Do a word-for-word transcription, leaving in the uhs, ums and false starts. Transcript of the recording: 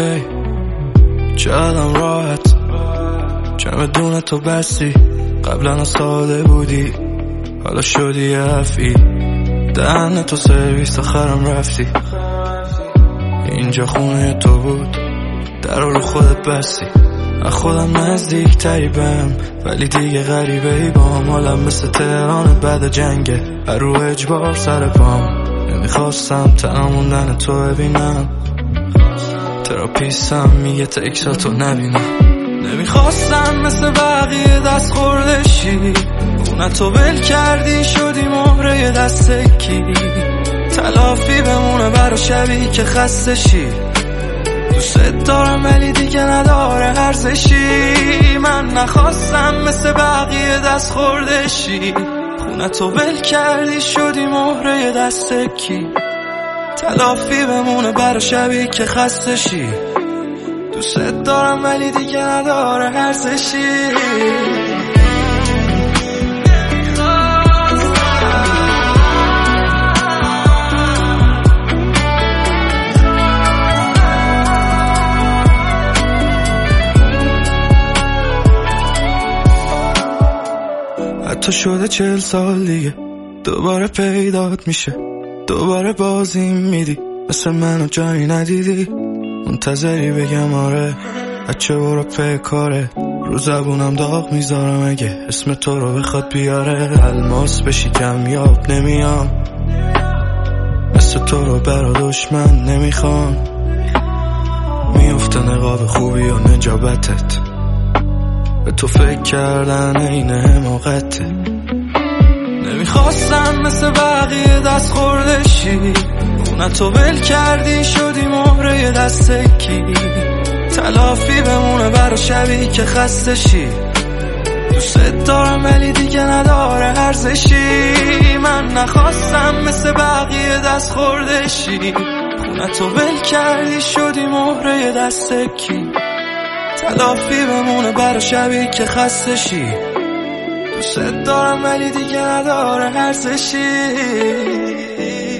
کی چقدرم راحت چمدون تو بستی، قبلا ساده بودی حالا شدی یه حرفی، دهن تو سرویس آخرم رفتی. اینجا خونه تو بود در رو خودت بستی، از خودم نزدیک تری بهم ولی دیگه غریبه ای بام، حالم مثل تهران بعد جنگه هر رو اجبار سر پام. نمیخواستم تنها موندن تو ببینم، تراپیستم میگه تکساتو نبینم. نمیخواستم مثل بقیه دست خوردشی، خونتو ول کردی شدی مهره دست کی، تلافی بمونه برا شبی که خستشی. دوست دارم ولی دیگه نداره ارزشی، من نخواستم مثل بقیه دست خوردشی، خونتو ول کردی شدی مهره دست کی، تلافی بمونه برا شبی که خستشی. دوست دارم ولی دیگه نداره ارزشی. حتی شده چهل سال دیگه دوباره پیدات میشه، دوباره بازی میدی مثل منو جایی ندیدی، منتظری بگم آره بچه برو پی کاره، رو زبونم داغ میذارم اگه اسم تو رو بخواد بیاره. الماس بشی کمیاب نمیام، مثل تو رو برا دشمن نمیخوام، میفته نقاب خوبی و نجابتت، به تو فکر کردن این حماقته. نمیخواستم مثل بقیه دست خوردشی، خونتو ول کردی شدی مهره دست کی، تلافی بمونه برا شبی که خستشی. دوست دارم ولی دیگه نداره ارزشی، من نخواستم مثل بقیه دست خوردشی، خونتو ول کردی شدی مهره دست کی، تلافی بمونه برا شبی که خستشی. دوست دارم ولی دیگه نداره ارزشی.